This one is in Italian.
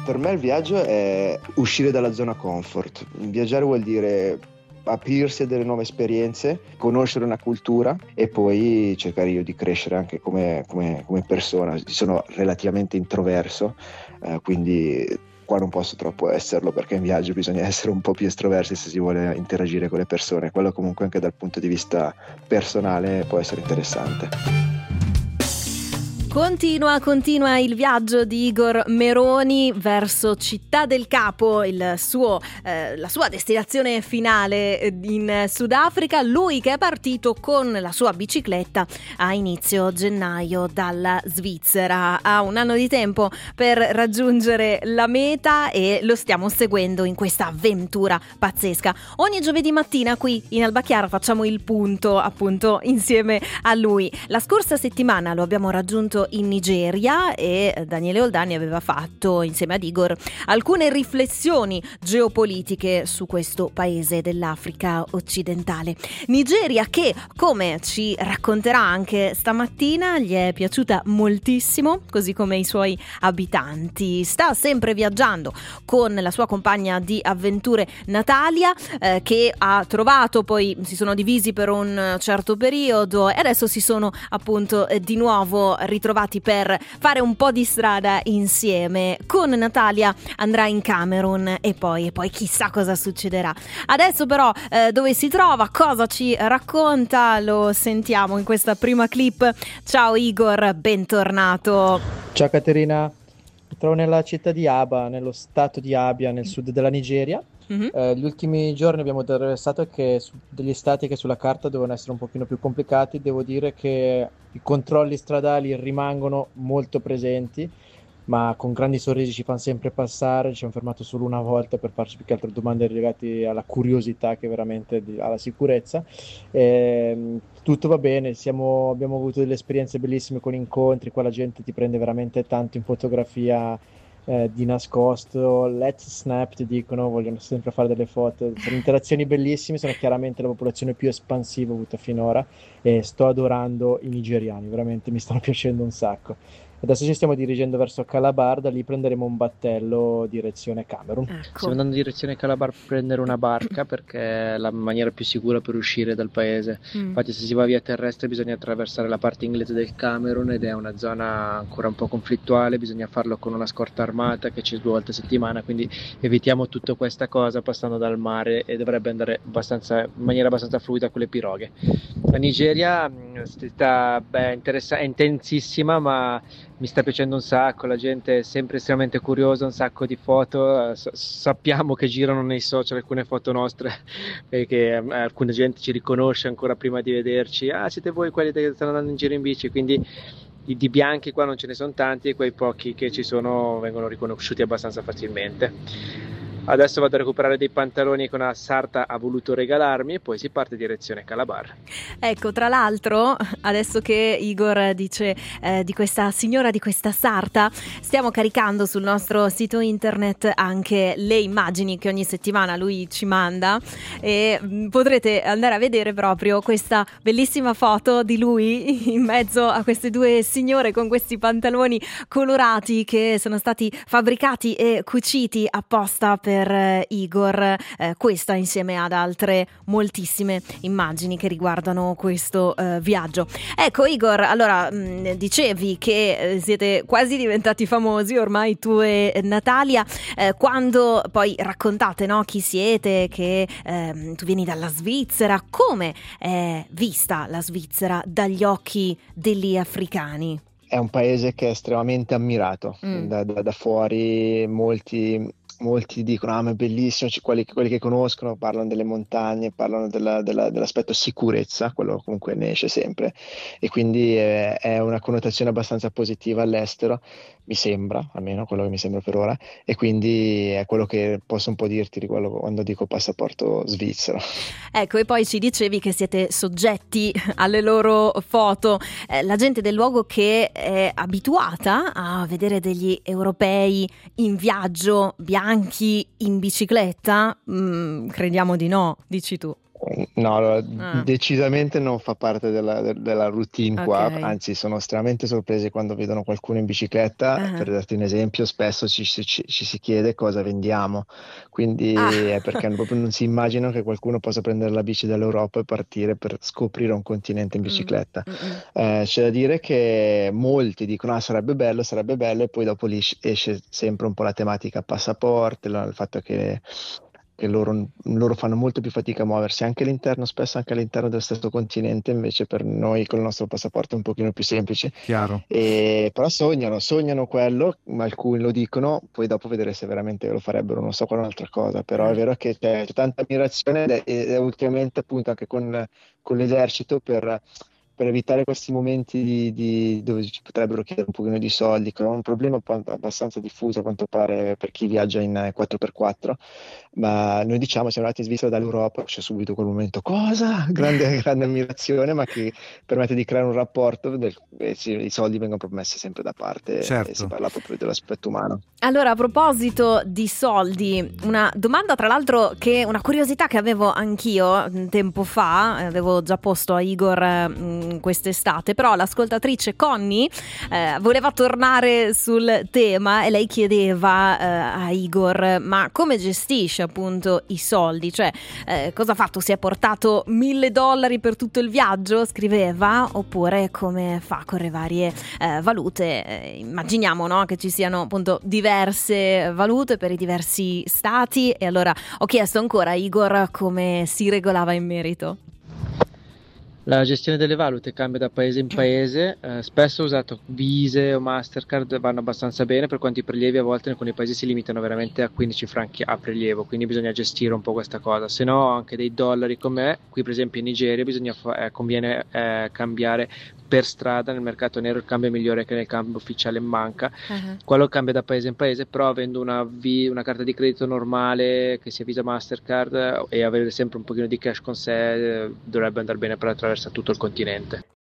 Per me il viaggio è uscire dalla zona comfort. Viaggiare vuol dire aprirsi a delle nuove esperienze, conoscere una cultura e poi cercare io di crescere anche come persona. Sono relativamente introverso, quindi qua non posso troppo esserlo, perché in viaggio bisogna essere un po' più estroversi se si vuole interagire con le persone. Quello comunque anche dal punto di vista personale può essere interessante. Continua il viaggio di Igor Meroni verso Città del Capo, la sua destinazione finale in Sudafrica. Lui che è partito con la sua bicicletta a inizio gennaio dalla Svizzera. Ha un anno di tempo per raggiungere la meta e lo stiamo seguendo in questa avventura pazzesca. Ogni giovedì mattina qui in Alba Chiara facciamo il punto appunto insieme a lui. La scorsa settimana lo abbiamo raggiunto in Nigeria e Daniele Oldani aveva fatto insieme ad Igor alcune riflessioni geopolitiche su questo paese dell'Africa occidentale. Nigeria che, come ci racconterà anche stamattina, gli è piaciuta moltissimo, così come i suoi abitanti. Sta sempre viaggiando con la sua compagna di avventure Natalia, che ha trovato, poi si sono divisi per un certo periodo e adesso si sono appunto di nuovo ritrovati per fare un po' di strada insieme. Con Natalia andrà in Camerun e poi chissà cosa succederà. Adesso però dove si trova, cosa ci racconta, lo sentiamo in questa prima clip. Ciao Igor, bentornato. Ciao Caterina, mi trovo nella città di Aba, nello stato di Abia, nel sud della Nigeria. Gli ultimi giorni abbiamo attraversato degli stati che sulla carta devono essere un pochino più complicati. Devo dire che i controlli stradali rimangono molto presenti, ma con grandi sorrisi ci fanno sempre passare. Ci hanno fermato solo una volta per farci più che altro domande legate alla curiosità che veramente alla sicurezza. Tutto va bene, abbiamo avuto delle esperienze bellissime con incontri, qua la gente ti prende veramente tanto in fotografia di nascosto, let's snap ti dicono, vogliono sempre fare delle foto, sono interazioni bellissime, sono chiaramente la popolazione più espansiva avuta finora e sto adorando i nigeriani, veramente mi stanno piacendo un sacco. Adesso ci stiamo dirigendo verso Calabar, da lì prenderemo un battello direzione Camerun. Ecco. Stiamo andando in direzione Calabar per prendere una barca perché è la maniera più sicura per uscire dal paese. Infatti se si va via terrestre bisogna attraversare la parte inglese del Camerun ed è una zona ancora un po' conflittuale, bisogna farlo con una scorta armata che c'è 2 volte a settimana, quindi evitiamo tutta questa cosa passando dal mare e dovrebbe andare in maniera abbastanza fluida con le piroghe. La Nigeria è intensissima, ma mi sta piacendo un sacco, la gente è sempre estremamente curiosa, un sacco di foto, sappiamo che girano nei social alcune foto nostre perché alcuna gente ci riconosce ancora prima di vederci, siete voi quelli che stanno andando in giro in bici, quindi di bianchi qua non ce ne sono tanti e quei pochi che ci sono vengono riconosciuti abbastanza facilmente. Adesso vado a recuperare dei pantaloni che una sarta ha voluto regalarmi e poi si parte direzione Calabar. Ecco, tra l'altro, adesso che Igor dice di questa signora, di questa sarta, stiamo caricando sul nostro sito internet anche le immagini che ogni settimana lui ci manda e potrete andare a vedere proprio questa bellissima foto di lui in mezzo a queste 2 signore con questi pantaloni colorati che sono stati fabbricati e cuciti apposta per Igor, questa insieme ad altre moltissime immagini che riguardano questo viaggio. Ecco Igor, allora dicevi che siete quasi diventati famosi ormai tu e Natalia, quando poi raccontate, no, chi siete, che tu vieni dalla Svizzera, come è vista la Svizzera dagli occhi degli africani? È un paese che è estremamente ammirato da fuori. Molti dicono ma è bellissimo, quelli che conoscono parlano delle montagne, parlano dell'aspetto sicurezza, quello comunque ne esce sempre, e quindi è una connotazione abbastanza positiva all'estero, mi sembra, almeno quello che mi sembra per ora, e quindi è quello che posso un po' dirti di quello quando dico passaporto svizzero. Ecco, e poi ci dicevi che siete soggetti alle loro foto, la gente del luogo che è abituata a vedere degli europei in viaggio, bianchi, in bicicletta, crediamo di no, dici tu. No, allora, Ah, decisamente non fa parte della routine ok. qua, anzi sono estremamente sorpresi quando vedono qualcuno in bicicletta. Per Ah. darti un esempio, spesso ci si chiede cosa vendiamo, quindi Ah. è perché proprio non si immaginano che qualcuno possa prendere la bici dall'Europa e partire per scoprire un continente in Mm, bicicletta. mm, mm. C'è da dire che molti dicono ah, sarebbe bello, e poi dopo lì esce sempre un po' la tematica passaporto, il fatto che loro fanno molto più fatica a muoversi anche all'interno, spesso anche all'interno del stesso continente, invece per noi con il nostro passaporto è un pochino più semplice. Chiaro. Però sognano quello, ma alcuni lo dicono, poi dopo vedere se veramente lo farebbero, non so quale un'altra cosa, però è Ah. vero che c'è tanta ammirazione ed è ultimamente appunto anche con l'esercito per evitare questi momenti dove ci potrebbero chiedere un pochino di soldi, che è un problema abbastanza diffuso a quanto pare per chi viaggia in 4x4, ma noi diciamo siamo andati in Svizzera dall'Europa, c'è subito quel momento, cosa? Grande, grande ammirazione, ma che permette di creare un rapporto, e sì, i soldi vengono proprio messi sempre da parte e si Certo. parla proprio dell'aspetto umano. Allora, a proposito di soldi, una domanda tra l'altro una curiosità che avevo anch'io tempo fa, avevo già posto a Igor quest'estate, però l'ascoltatrice Connie voleva tornare sul tema e lei chiedeva a Igor ma come gestisce appunto i soldi, cioè cosa ha fatto? Si è portato $1.000 per tutto il viaggio, scriveva, oppure come fa con le varie valute? Immaginiamo, no, che ci siano appunto diverse valute per i diversi stati, e allora ho chiesto ancora a Igor come si regolava in merito. La gestione delle valute cambia da paese in paese, spesso ho usato Visa o Mastercard, vanno abbastanza bene, per quanto i prelievi a volte in alcuni paesi si limitano veramente a 15 franchi a prelievo, quindi bisogna gestire un po' questa cosa. Se no anche dei dollari come qui per esempio in Nigeria conviene cambiare per strada, nel mercato nero il cambio è migliore che nel cambio ufficiale in banca. Quello cambia da paese in paese, però avendo una carta di credito normale che sia Visa Mastercard e avere sempre un pochino di cash con sé dovrebbe andare bene per attraversare tutto il continente.